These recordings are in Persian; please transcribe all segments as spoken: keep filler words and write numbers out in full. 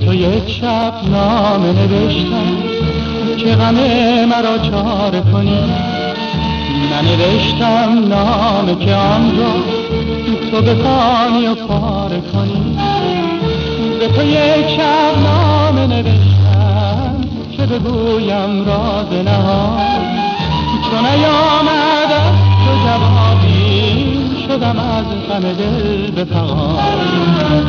تو یک شب نامه نوشتم که غم مرا چاره کنی. ننوشتم نامه که آن را تو بخوانی و پاره کنی. به تو یک شب نامه نوشتم که بگویم راز نهان. چون نیامد از تو جوابی شدم از غم دل به فغان.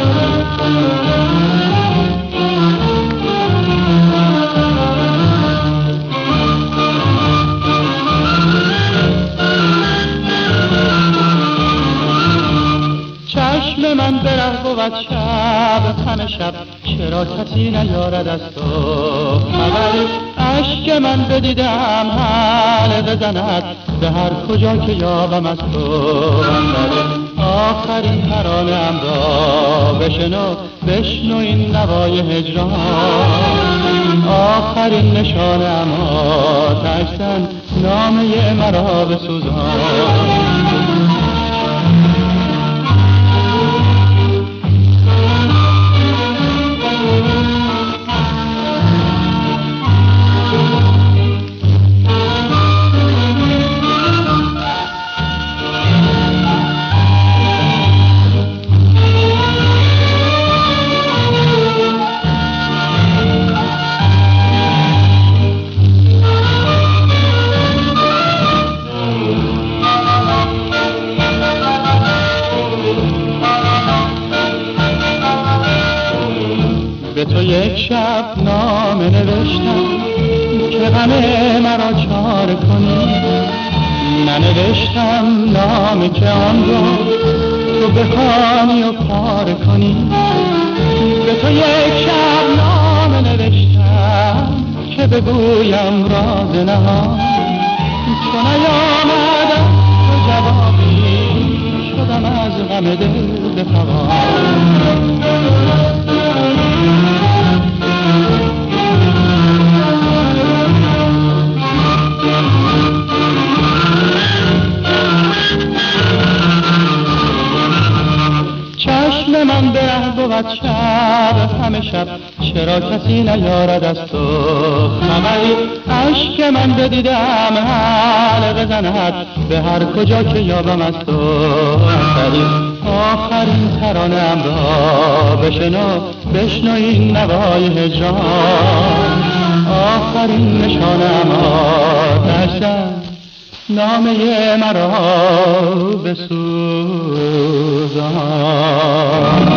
چشم من به ره بود شب همه شب، چرا کسی نیارد از تو خبر؟ اشک من بدیدم حل بزند به هر کجا که یابم از تو. آخرین ترانه ام را بشنو، بشنو این نوای هجران. آخرین نشانه ام آتش زن، نامه مرا بسوزان. به تو یک شب نامه نوشتم که غم مرا چاره کنی. ننوشتم نامه که آن را تو بخوانی و پاره کنی. به تو یک شب نامه نوشتم که بگویم راز نهان. چون نیامد تو جوابی شدم از غم دل به فغان. چشم من به ره بود شب همه شب، چرا کسی نیارد از تو خبری؟ اشک من بدیدم حل بزند به هر کجا که یابم از تو اثری. آخرین ترانه ام را بشنو، بشنو این نوای هجران. آخرین نشانه ام آتش زن، نامه مرا بسوزان.